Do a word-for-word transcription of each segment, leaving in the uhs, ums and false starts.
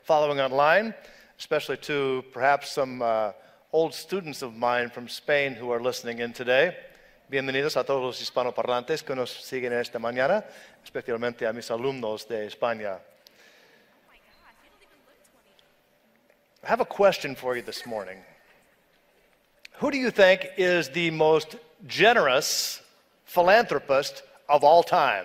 following online, especially to perhaps some uh, old students of mine from Spain who are listening in today. Bienvenidos a todos los hispanoparlantes que nos siguen esta mañana, especialmente a mis alumnos de España. I have a question for you this morning. Who do you think is the most generous philanthropist of all time?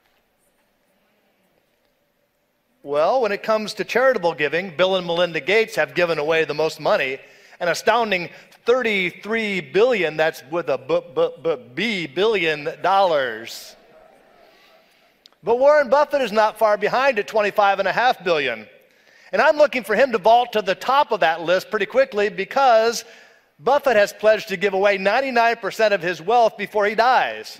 Well, when it comes to charitable giving, Bill and Melinda Gates have given away the most money, an astounding thirty-three billion dollars, that's with a b, b, b, b billion dollars. But Warren Buffett is not far behind at twenty-five point five billion dollars. And I'm looking for him to vault to the top of that list pretty quickly because Buffett has pledged to give away ninety-nine percent of his wealth before he dies.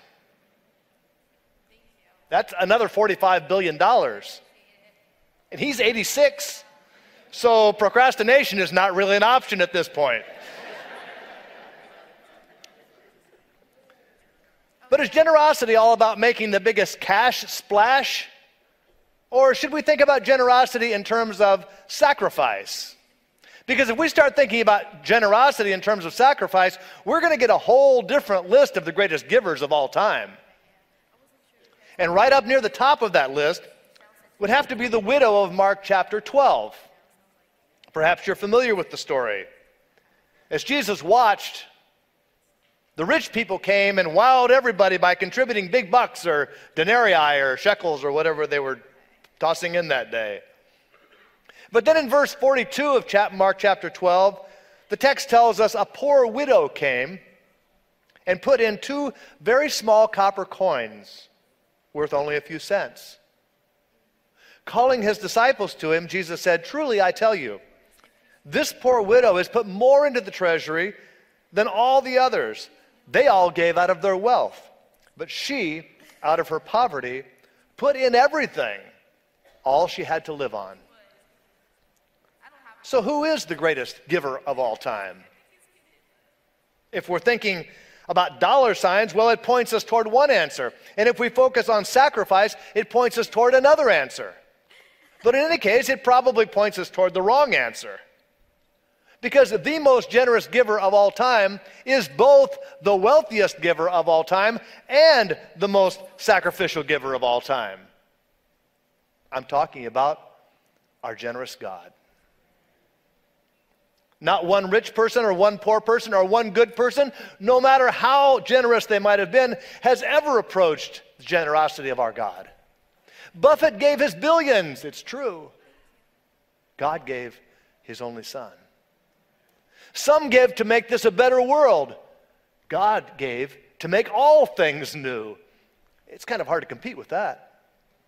That's another forty-five billion dollars. And he's eighty-six. So procrastination is not really an option at this point. But is generosity all about making the biggest cash splash? Or should we think about generosity in terms of sacrifice? Because if we start thinking about generosity in terms of sacrifice, we're going to get a whole different list of the greatest givers of all time. And right up near the top of that list would have to be the widow of Mark chapter twelve. Perhaps you're familiar with the story. As Jesus watched, the rich people came and wowed everybody by contributing big bucks or denarii or shekels or whatever they were tossing in that day. But then in verse forty-two of Mark chapter twelve, the text tells us a poor widow came and put in two very small copper coins worth only a few cents. Calling his disciples to him, Jesus said, "Truly I tell you, this poor widow has put more into the treasury than all the others. They all gave out of their wealth, but she, out of her poverty, put in everything, all she had to live on." So who is the greatest giver of all time? If we're thinking about dollar signs, well, it points us toward one answer. And if we focus on sacrifice, it points us toward another answer. But in any case, it probably points us toward the wrong answer. Because the most generous giver of all time is both the wealthiest giver of all time and the most sacrificial giver of all time. I'm talking about our generous God. Not one rich person or one poor person or one good person, no matter how generous they might have been, has ever approached the generosity of our God. Buffett gave his billions, it's true. God gave his only son. Some give to make this a better world. God gave to make all things new. It's kind of hard to compete with that.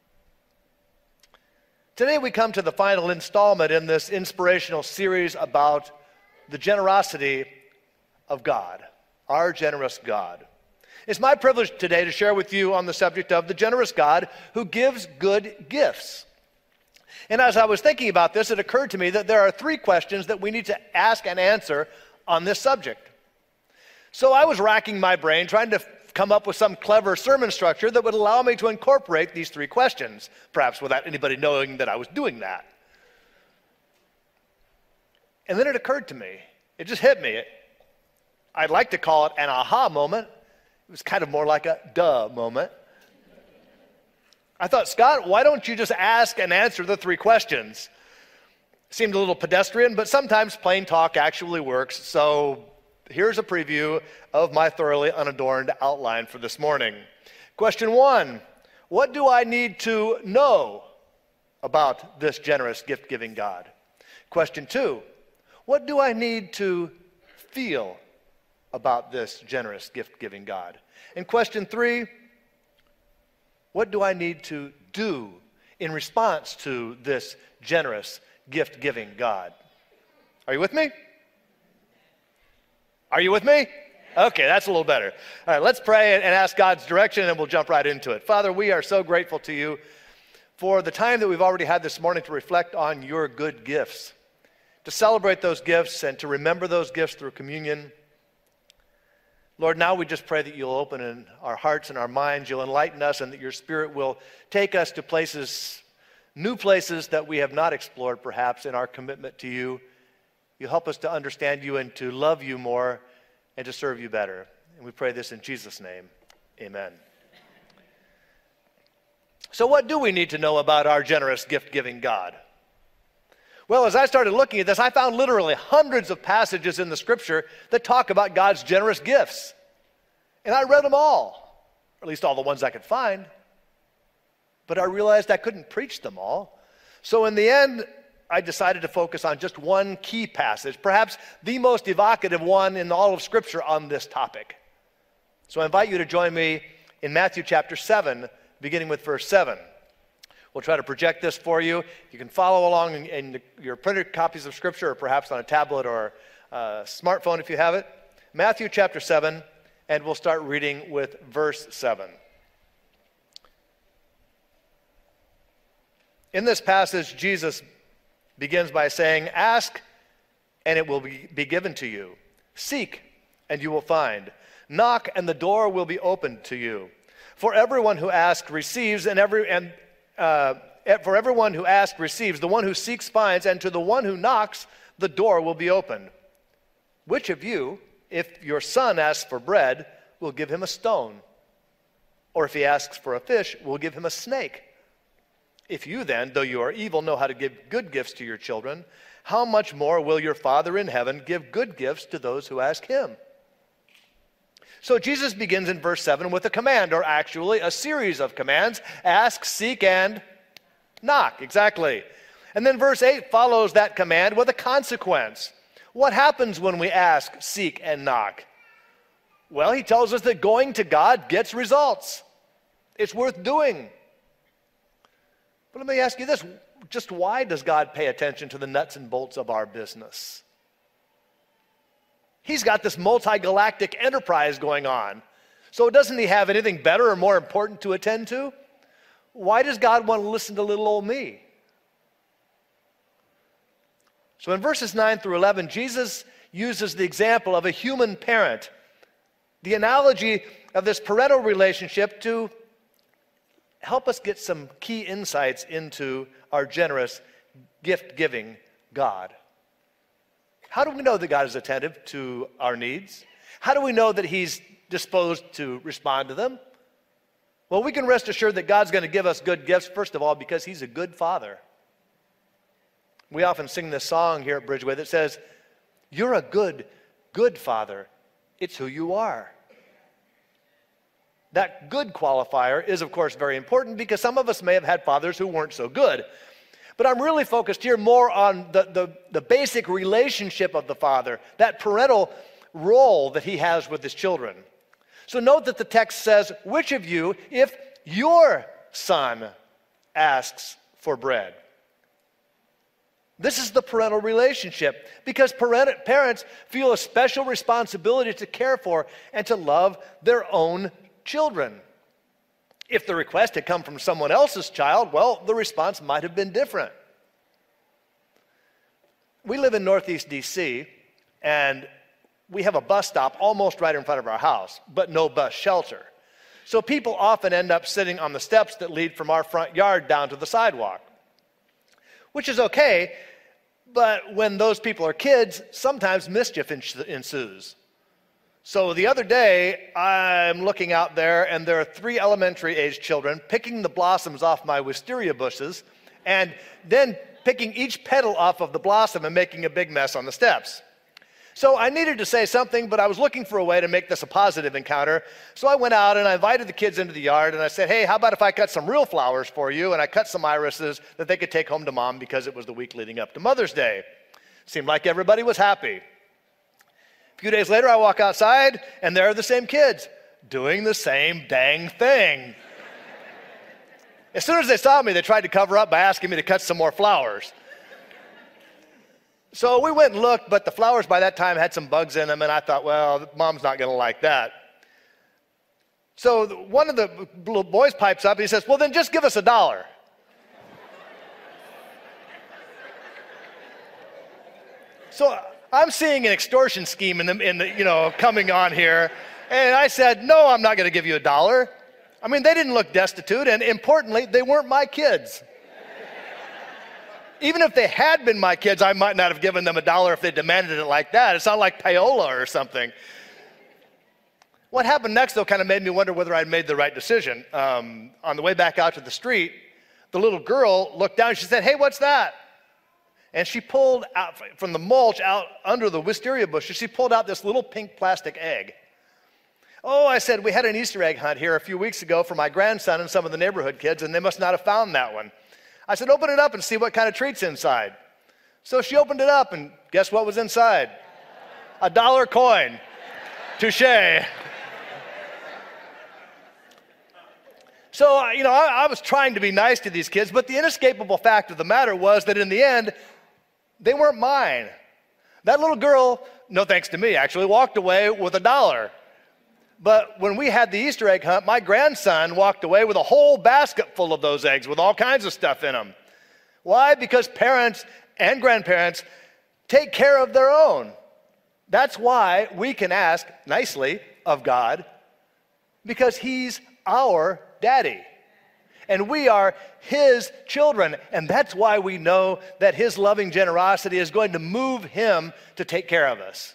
Today we come to the final installment in this inspirational series about the generosity of God, our generous God. It's my privilege today to share with you on the subject of the generous God who gives good gifts. And as I was thinking about this, it occurred to me that there are three questions that we need to ask and answer on this subject. So I was racking my brain trying to come up with some clever sermon structure that would allow me to incorporate these three questions, perhaps without anybody knowing that I was doing that. And then it occurred to me, it just hit me. I'd like to call it an aha moment. It was kind of more like a duh moment. I thought, Scott, why don't you just ask and answer the three questions? Seemed a little pedestrian, but sometimes plain talk actually works. So here's a preview of my thoroughly unadorned outline for this morning. Question one, what do I need to know about this generous gift-giving God? Question two, what do I need to feel about this generous gift-giving God? And question three, what do I need to do in response to this generous gift-giving God? Are you with me? Are you with me? Okay, that's a little better. All right, let's pray and ask God's direction, and we'll jump right into it. Father, we are so grateful to you for the time that we've already had this morning to reflect on your good gifts, to celebrate those gifts and to remember those gifts through communion. Lord, now we just pray that you'll open in our hearts and our minds, you'll enlighten us, and that your Spirit will take us to places new places that we have not explored perhaps in our commitment to you. You help us to understand you and to love you more and to serve you better. And we pray this in Jesus' name. Amen. So what do we need to know about our generous gift-giving God? Well, as I started looking at this, I found literally hundreds of passages in the Scripture that talk about God's generous gifts. And I read them all, or at least all the ones I could find. But I realized I couldn't preach them all. So in the end, I decided to focus on just one key passage, perhaps the most evocative one in all of Scripture on this topic. So I invite you to join me in Matthew chapter seven, beginning with verse seven. We'll try to project this for you. You can follow along in, in your printed copies of Scripture, or perhaps on a tablet or a smartphone if you have it. Matthew chapter seven, and we'll start reading with verse seven. In this passage, Jesus begins by saying, "Ask, and it will be, be given to you. Seek, and you will find. Knock, and the door will be opened to you. For everyone who asks receives, and every and uh, for everyone who asks receives. The one who seeks finds, and to the one who knocks, the door will be opened. Which of you, if your son asks for bread, will give him a stone? Or if he asks for a fish, will give him a snake? If you then, though you are evil, know how to give good gifts to your children, how much more will your Father in heaven give good gifts to those who ask him?" So Jesus begins in verse seven with a command, or actually a series of commands: ask, seek, and knock. Exactly. And then verse eight follows that command with a consequence. What happens when we ask, seek, and knock? Well, he tells us that going to God gets results. It's worth doing. But let me ask you this, just why does God pay attention to the nuts and bolts of our business? He's got this multi-galactic enterprise going on. So doesn't he have anything better or more important to attend to? Why does God want to listen to little old me? So in verses nine through eleven, Jesus uses the example of a human parent, the analogy of this parental relationship, to help us get some key insights into our generous, gift-giving God. How do we know that God is attentive to our needs? How do we know that he's disposed to respond to them? Well, we can rest assured that God's going to give us good gifts, first of all, because he's a good father. We often sing this song here at Bridgeway that says, "You're a good, good father. It's who you are." That good qualifier is, of course, very important because some of us may have had fathers who weren't so good. But I'm really focused here more on the, the, the basic relationship of the father, that parental role that he has with his children. So note that the text says, "Which of you, if your son asks for bread?" This is the parental relationship, because parent, parents feel a special responsibility to care for and to love their own children. If the request had come from someone else's child, well, the response might have been different. We live in Northeast D C, and we have a bus stop almost right in front of our house, but no bus shelter. So people often end up sitting on the steps that lead from our front yard down to the sidewalk, which is okay, but when those people are kids, sometimes mischief ensues. So the other day, I'm looking out there, and there are three elementary-age children picking the blossoms off my wisteria bushes, and then picking each petal off of the blossom and making a big mess on the steps. So I needed to say something, but I was looking for a way to make this a positive encounter. So I went out and I invited the kids into the yard, and I said, "Hey, how about if I cut some real flowers for you?" And I cut some irises that they could take home to mom because it was the week leading up to Mother's Day. Seemed like everybody was happy. A few days later, I walk outside, and there are the same kids doing the same dang thing. As soon as they saw me, they tried to cover up by asking me to cut some more flowers. So we went and looked, but the flowers by that time had some bugs in them, and I thought, well, mom's not going to like that. So one of the little boys pipes up, and he says, "Well, then just give us a dollar." So I'm seeing an extortion scheme in the, in the, you know, coming on here. And I said, "No, I'm not going to give you a dollar." I mean, they didn't look destitute, and importantly, they weren't my kids. Even if they had been my kids, I might not have given them a dollar if they demanded it like that. It's not like payola or something. What happened next, though, kind of made me wonder whether I'd made the right decision. Um, on the way back out to the street, the little girl looked down and she said, "Hey, what's that?" And she pulled out from the mulch out under the wisteria bushes, she pulled out this little pink plastic egg. "Oh," I said, "we had an Easter egg hunt here a few weeks ago for my grandson and some of the neighborhood kids, and they must not have found that one." I said, "Open it up and see what kind of treat's inside." So she opened it up, and guess what was inside? A dollar coin. Touché. So, uh, you know, I, I was trying to be nice to these kids, but the inescapable fact of the matter was that in the end, they weren't mine. That little girl, no thanks to me, actually walked away with a dollar. But when we had the Easter egg hunt, my grandson walked away with a whole basket full of those eggs with all kinds of stuff in them. Why? Because parents and grandparents take care of their own. That's why we can ask nicely of God, because He's our daddy. And we are His children. And that's why we know that His loving generosity is going to move Him to take care of us.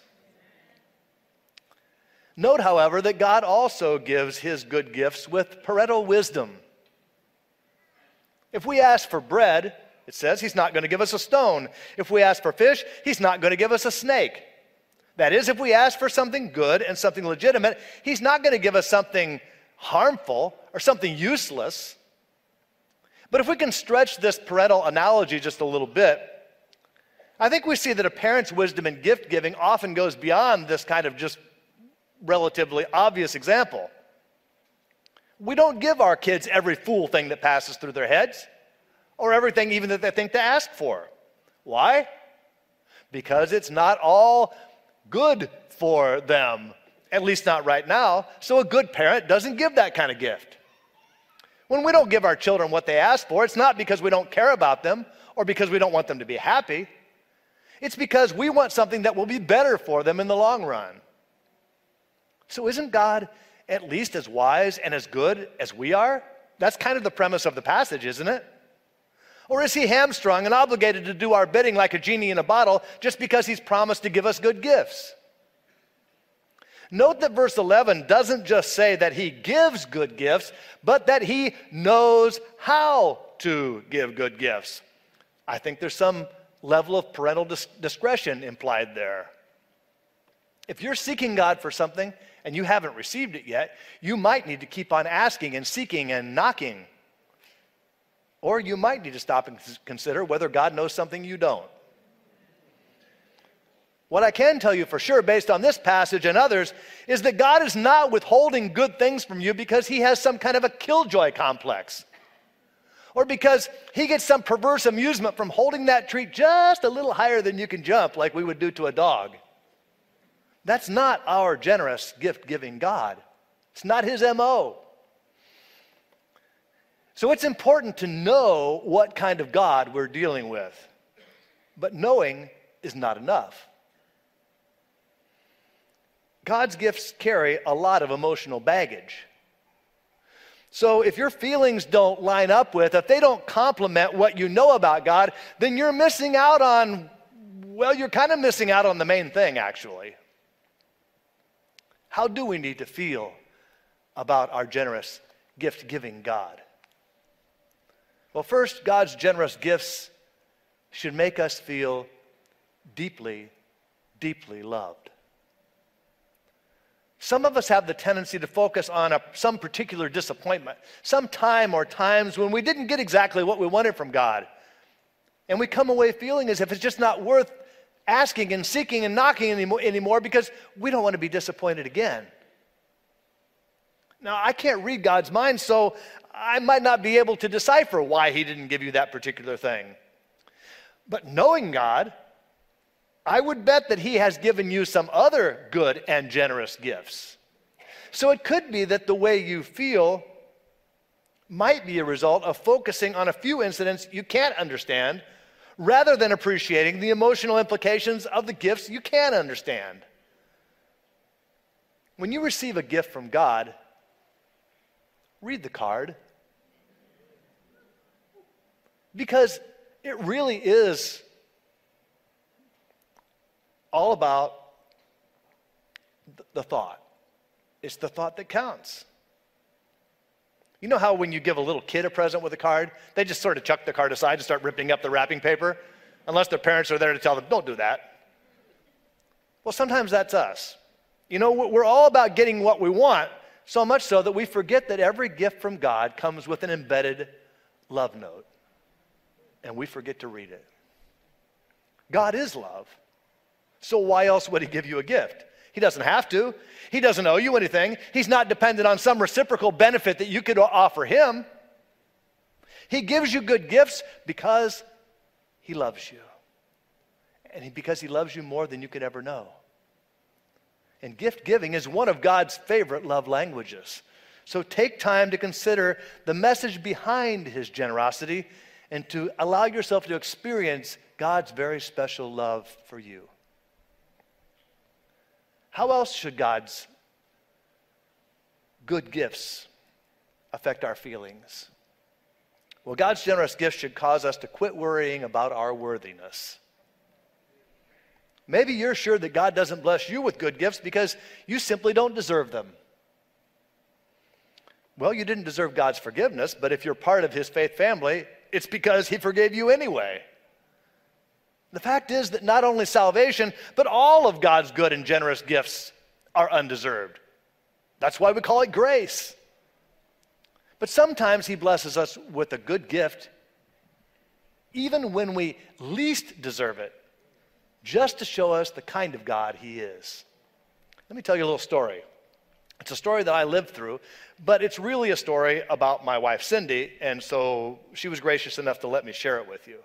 Note, however, that God also gives His good gifts with parental wisdom. If we ask for bread, it says He's not going to give us a stone. If we ask for fish, He's not going to give us a snake. That is, if we ask for something good and something legitimate, He's not going to give us something harmful or something useless. But if we can stretch this parental analogy just a little bit, I think we see that a parent's wisdom in gift giving often goes beyond this kind of just relatively obvious example. We don't give our kids every fool thing that passes through their heads, or everything even that they think to ask for. Why? Because it's not all good for them, at least not right now. So a good parent doesn't give that kind of gift. When we don't give our children what they ask for, it's not because we don't care about them or because we don't want them to be happy. It's because we want something that will be better for them in the long run. So isn't God at least as wise and as good as we are? That's kind of the premise of the passage, isn't it? Or is He hamstrung and obligated to do our bidding like a genie in a bottle just because He's promised to give us good gifts? Note that verse eleven doesn't just say that He gives good gifts, but that He knows how to give good gifts. I think there's some level of parental dis- discretion implied there. If you're seeking God for something and you haven't received it yet, you might need to keep on asking and seeking and knocking. Or you might need to stop and consider whether God knows something you don't. What I can tell you for sure, based on this passage and others, is that God is not withholding good things from you because He has some kind of a killjoy complex, or because He gets some perverse amusement from holding that treat just a little higher than you can jump, like we would do to a dog. That's not our generous gift-giving God. It's not His M O. So it's important to know what kind of God we're dealing with. But knowing is not enough. God's gifts carry a lot of emotional baggage. So if your feelings don't line up with, if they don't complement what you know about God, then you're missing out on, well, you're kind of missing out on the main thing, actually. How do we need to feel about our generous gift-giving God? Well, first, God's generous gifts should make us feel deeply, deeply loved. Some of us have the tendency to focus on a, some particular disappointment, some time or times when we didn't get exactly what we wanted from God. And we come away feeling as if it's just not worth asking and seeking and knocking anymore, anymore because we don't want to be disappointed again. Now, I can't read God's mind, so I might not be able to decipher why He didn't give you that particular thing. But knowing God, I would bet that He has given you some other good and generous gifts. So it could be that the way you feel might be a result of focusing on a few incidents you can't understand rather than appreciating the emotional implications of the gifts you can understand. When you receive a gift from God, read the card. Because it really is all about the thought. It's the thought that counts. You know how when you give a little kid a present with a card, they just sort of chuck the card aside and start ripping up the wrapping paper, unless their parents are there to tell them, don't do that. Well, sometimes that's us. You know, we're all about getting what we want, so much so that we forget that every gift from God comes with an embedded love note, and we forget to read it. God is love, so why else would he give you a gift? He doesn't have to. He doesn't owe you anything. He's not dependent on some reciprocal benefit that you could offer him. He gives you good gifts because he loves you, and he, because he loves you more than you could ever know. And gift giving is one of God's favorite love languages. So take time to consider the message behind his generosity and to allow yourself to experience God's very special love for you. How else should God's good gifts affect our feelings? Well, God's generous gifts should cause us to quit worrying about our worthiness. Maybe you're sure that God doesn't bless you with good gifts because you simply don't deserve them. Well, you didn't deserve God's forgiveness, but if you're part of his faith family, it's because he forgave you anyway. The fact is that not only salvation, but all of God's good and generous gifts are undeserved. That's why we call it grace. But sometimes he blesses us with a good gift, even when we least deserve it, just to show us the kind of God he is. Let me tell you a little story. It's a story that I lived through, but it's really a story about my wife, Cindy, and so she was gracious enough to let me share it with you.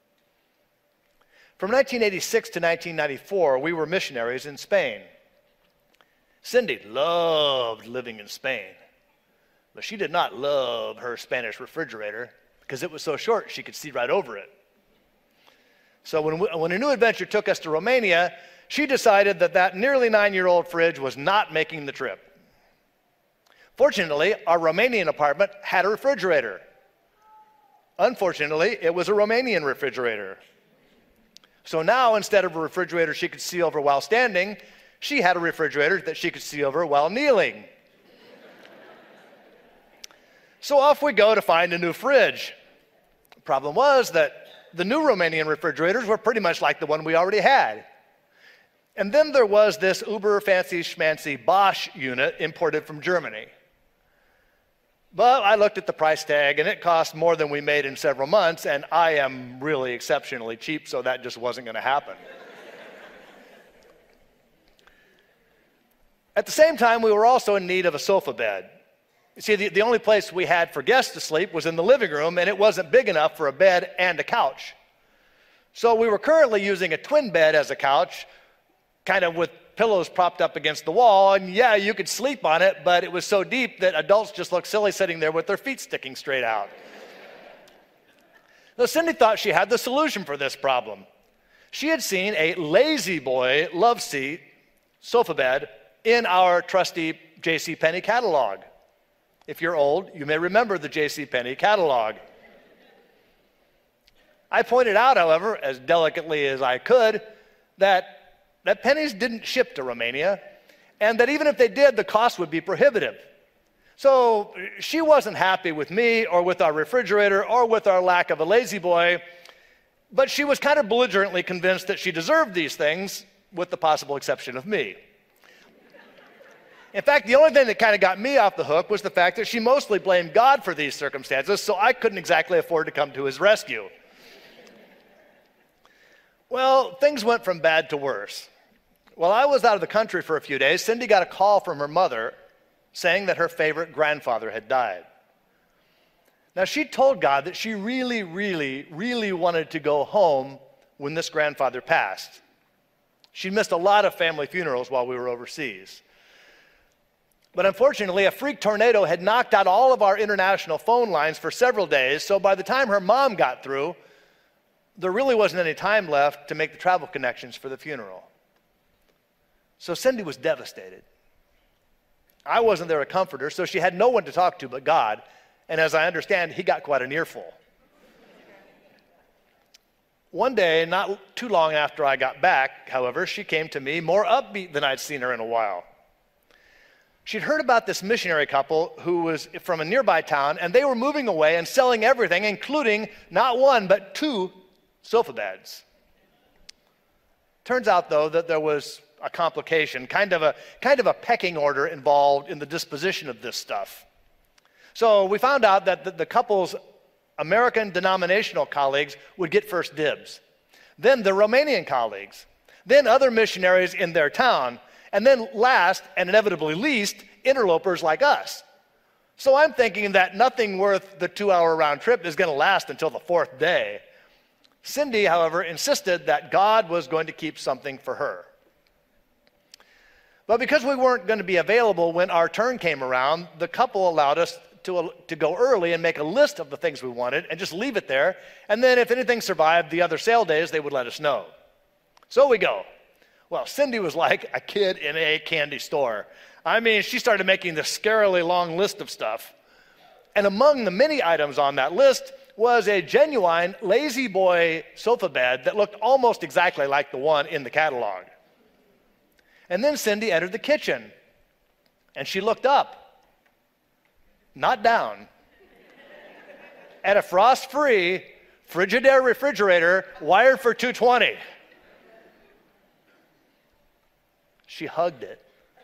From nineteen eighty-six to nineteen ninety-four, we were missionaries in Spain. Cindy loved living in Spain, but she did not love her Spanish refrigerator because it was so short she could see right over it. So when, we, when a new adventure took us to Romania, she decided that that nearly nine-year-old fridge was not making the trip. Fortunately, our Romanian apartment had a refrigerator. Unfortunately, it was a Romanian refrigerator. So now, instead of a refrigerator she could see over while standing, she had a refrigerator that she could see over while kneeling. So off we go to find a new fridge. The problem was that the new Romanian refrigerators were pretty much like the one we already had. And then there was this uber fancy schmancy Bosch unit imported from Germany. But I looked at the price tag, and it cost more than we made in several months, and I am really exceptionally cheap, so that just wasn't going to happen. At the same time, we were also in need of a sofa bed. You see, the, the only place we had for guests to sleep was in the living room, and it wasn't big enough for a bed and a couch. So we were currently using a twin bed as a couch, kind of with pillows propped up against the wall, and yeah, you could sleep on it, but it was so deep that adults just looked silly sitting there with their feet sticking straight out. Now, Cindy thought she had the solution for this problem. She had seen a Lazy Boy love seat sofa bed in our trusty J C Penney catalog. If you're old, you may remember the J C Penney catalog. I pointed out, however, as delicately as I could, that that Penny's didn't ship to Romania, and that even if they did, the cost would be prohibitive. So she wasn't happy with me or with our refrigerator or with our lack of a Lazy Boy, but she was kind of belligerently convinced that she deserved these things, with the possible exception of me. In fact, the only thing that kind of got me off the hook was the fact that she mostly blamed God for these circumstances, so I couldn't exactly afford to come to his rescue. Well, things went from bad to worse. While I was out of the country for a few days, Cindy got a call from her mother saying that her favorite grandfather had died. Now, she told God that she really, really, really wanted to go home when this grandfather passed. She missed a lot of family funerals while we were overseas. But unfortunately, a freak tornado had knocked out all of our international phone lines for several days, so by the time her mom got through, there really wasn't any time left to make the travel connections for the funeral. So Cindy was devastated. I wasn't there to comfort her, so she had no one to talk to but God, and as I understand, he got quite an earful. One day, not too long after I got back, however, she came to me more upbeat than I'd seen her in a while. She'd heard about this missionary couple who was from a nearby town, and they were moving away and selling everything, including not one, but two sofa beds. Turns out, though, that there was a complication, kind of a, kind of a pecking order involved in the disposition of this stuff. So we found out that the, the couple's American denominational colleagues would get first dibs, then the Romanian colleagues, then other missionaries in their town, and then last, and inevitably least, interlopers like us. So I'm thinking that nothing worth the two-hour round trip is going to last until the fourth day. Cindy, however, insisted that God was going to keep something for her. But because we weren't going to be available when our turn came around, the couple allowed us to, to go early and make a list of the things we wanted and just leave it there. And then if anything survived the other sale days, they would let us know. So we go. Well, Cindy was like a kid in a candy store. I mean, she started making this scarily long list of stuff. And among the many items on that list was a genuine Lazy Boy sofa bed that looked almost exactly like the one in the catalog. And then Cindy entered the kitchen, and she looked up, not down, at a frost-free Frigidaire refrigerator wired for two twenty. She hugged it.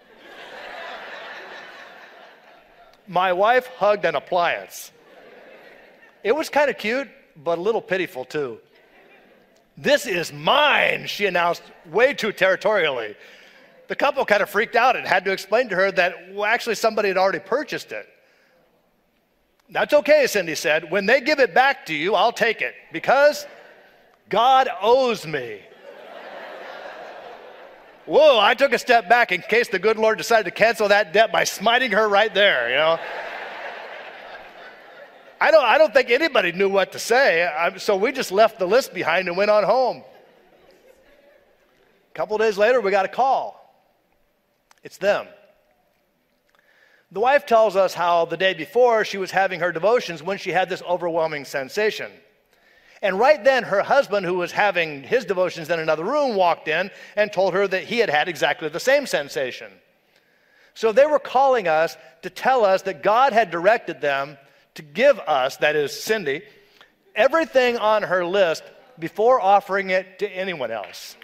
My wife hugged an appliance. It was kind of cute, but a little pitiful too. "This is mine," she announced way too territorially. The couple kind of freaked out and had to explain to her that, well, actually somebody had already purchased it. "That's okay," Cindy said. "When they give it back to you, I'll take it because God owes me." Whoa, I took a step back in case the good Lord decided to cancel that debt by smiting her right there, you know. I don't, I don't think anybody knew what to say, I, so we just left the list behind and went on home. A couple days later, we got a call. It's them. The wife tells us how the day before she was having her devotions when she had this overwhelming sensation. And right then, her husband, who was having his devotions in another room, walked in and told her that he had had exactly the same sensation. So they were calling us to tell us that God had directed them to give us, that is Cindy, everything on her list before offering it to anyone else.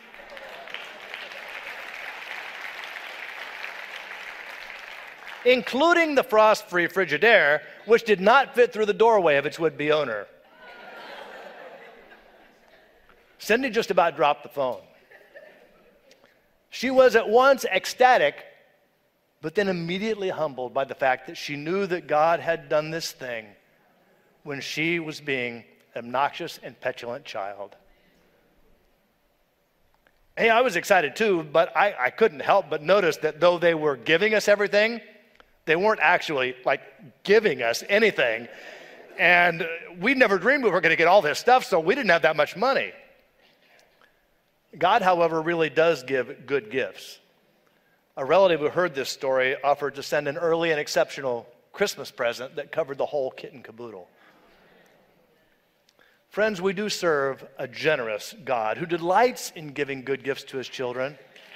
Including the frost-free Frigidaire, which did not fit through the doorway of its would-be owner. Cindy just about dropped the phone. She was at once ecstatic, but then immediately humbled by the fact that she knew that God had done this thing when she was being an obnoxious and petulant child. Hey, I was excited too, but I, I couldn't help but notice that though they were giving us everything, they weren't actually like giving us anything. And we never dreamed we were going to get all this stuff, so we didn't have that much money. God, however, really does give good gifts. A relative who heard this story offered to send an early and exceptional Christmas present that covered the whole kit and caboodle. Friends, we do serve a generous God who delights in giving good gifts to his children.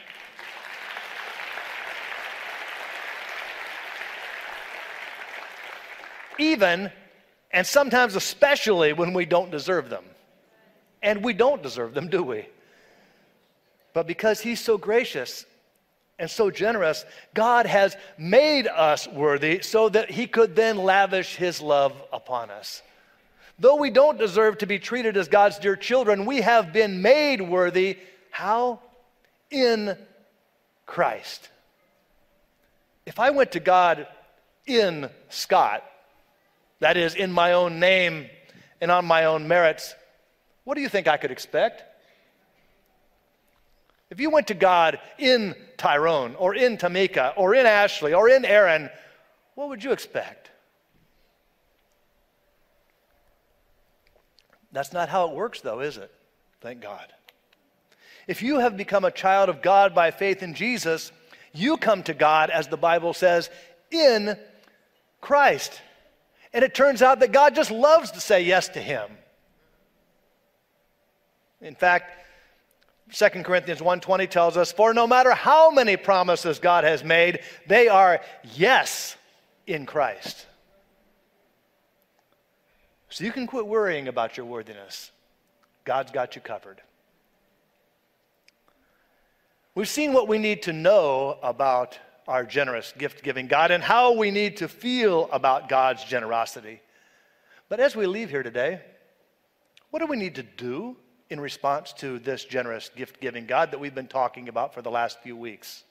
Even, and sometimes especially, when we don't deserve them. And we don't deserve them, do we? But because he's so gracious and so generous, God has made us worthy so that he could then lavish his love upon us. Though we don't deserve to be treated as God's dear children, we have been made worthy. How? In Christ. If I went to God in Scott, that is, in my own name and on my own merits, what do you think I could expect? If you went to God in Tyrone, or in Tamika, or in Ashley, or in Aaron, what would you expect? That's not how it works, though, is it? Thank God. If you have become a child of God by faith in Jesus, you come to God, as the Bible says, in Christ. And it turns out that God just loves to say yes to him. In fact, Second Corinthians one twenty tells us, for no matter how many promises God has made, they are yes in Christ. So you can quit worrying about your worthiness. God's got you covered. We've seen what we need to know about our generous gift-giving God and how we need to feel about God's generosity. But as we leave here today, what do we need to do in response to this generous gift-giving God that we've been talking about for the last few weeks?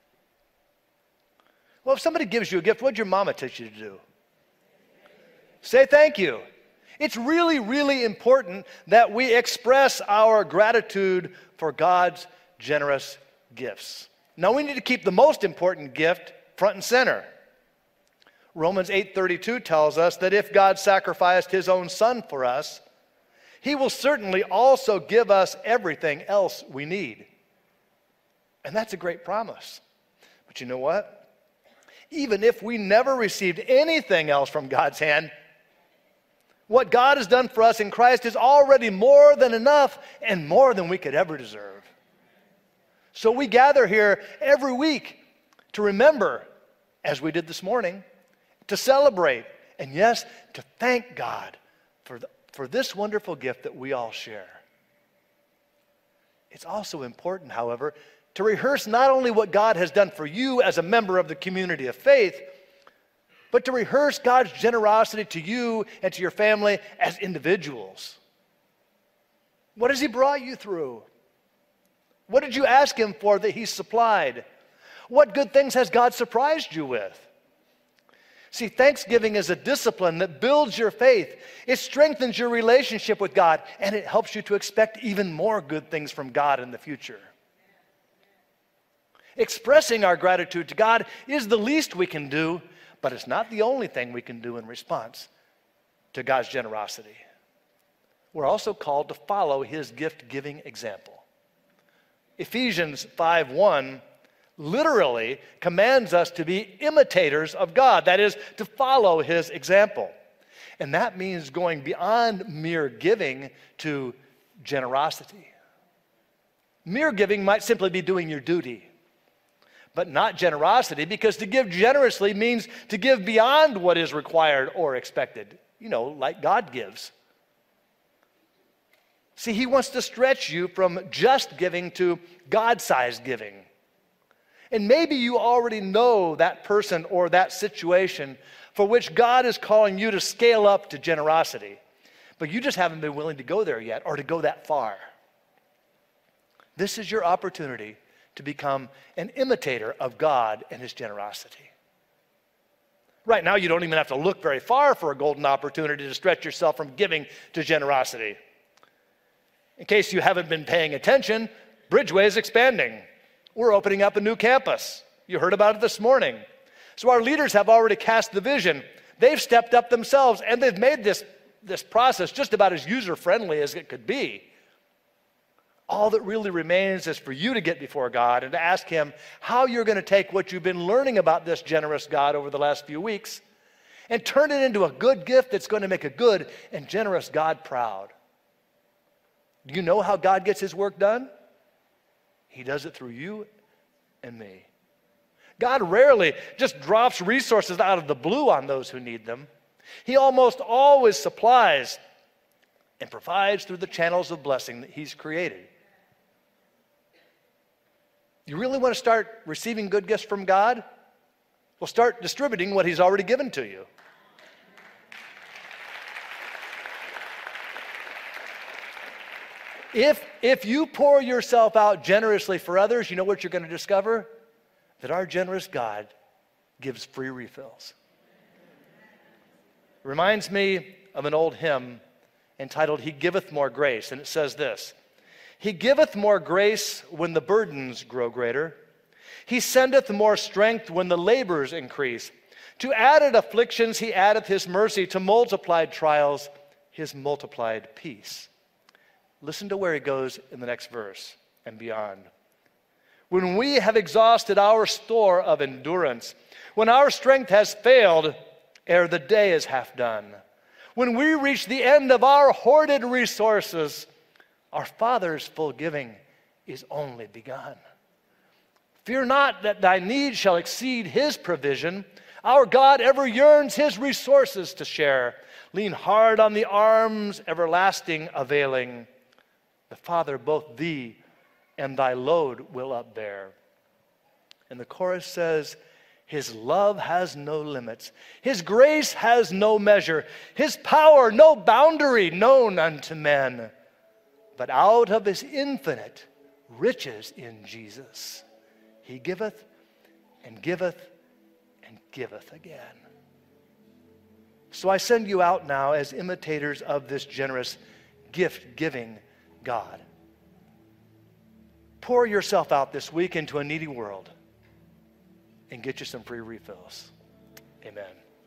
Well, if somebody gives you a gift, what did your mama teach you to do? Say thank you. It's really, really important that we express our gratitude for God's generous gifts. Now, we need to keep the most important gift front and center. Romans eight thirty-two tells us that if God sacrificed his own son for us, he will certainly also give us everything else we need. And that's a great promise. But you know what? Even if we never received anything else from God's hand, what God has done for us in Christ is already more than enough and more than we could ever deserve. So we gather here every week to remember, as we did this morning, to celebrate, and yes, to thank God for, the, for this wonderful gift that we all share. It's also important, however, to rehearse not only what God has done for you as a member of the community of faith, but to rehearse God's generosity to you and to your family as individuals. What has he brought you through? What did you ask him for that he supplied? What good things has God surprised you with? See, Thanksgiving is a discipline that builds your faith. It strengthens your relationship with God, and it helps you to expect even more good things from God in the future. Expressing our gratitude to God is the least we can do, but it's not the only thing we can do in response to God's generosity. We're also called to follow his gift-giving example. Ephesians five one literally commands us to be imitators of God, that is, to follow his example. And that means going beyond mere giving to generosity. Mere giving might simply be doing your duty, but not generosity, because to give generously means to give beyond what is required or expected, you know, like God gives. See, he wants to stretch you from just giving to God-sized giving. And maybe you already know that person or that situation for which God is calling you to scale up to generosity, but you just haven't been willing to go there yet or to go that far. This is your opportunity to become an imitator of God and his generosity. Right now, you don't even have to look very far for a golden opportunity to stretch yourself from giving to generosity. In case you haven't been paying attention, Bridgeway is expanding. We're opening up a new campus. You heard about it this morning. So our leaders have already cast the vision. They've stepped up themselves, and they've made this, this process just about as user-friendly as it could be. All that really remains is for you to get before God and to ask him how you're going to take what you've been learning about this generous God over the last few weeks and turn it into a good gift that's going to make a good and generous God proud. Do you know how God gets his work done? He does it through you and me. God rarely just drops resources out of the blue on those who need them. He almost always supplies and provides through the channels of blessing that he's created. You really want to start receiving good gifts from God? Well, start distributing what he's already given to you. If, if you pour yourself out generously for others, you know what you're going to discover? That our generous God gives free refills. It reminds me of an old hymn entitled, He Giveth More Grace, and it says this: He giveth more grace when the burdens grow greater. He sendeth more strength when the labors increase. To added afflictions he addeth his mercy, to multiplied trials his multiplied peace. Listen to where he goes in the next verse and beyond. When we have exhausted our store of endurance, when our strength has failed ere the day is half done, when we reach the end of our hoarded resources, Our Father's full giving is only begun. Fear not that thy need shall exceed his provision. Our God ever yearns his resources to share. Lean hard on the arms everlasting availing. The Father both thee and thy load will upbear. And the chorus says, his love has no limits. His grace has no measure. His power no boundary known unto men. But out of his infinite riches in Jesus, he giveth and giveth and giveth again. So I send you out now as imitators of this generous, gift-giving God. Pour yourself out this week into a needy world and get you some free refills. Amen.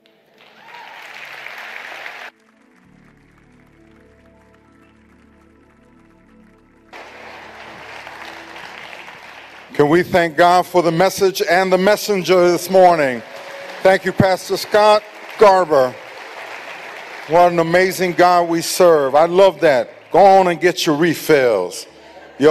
Can we thank God for the message and the messenger this morning? Thank you, Pastor Scott Garber. What an amazing God we serve. I love that. Go on and get your refills.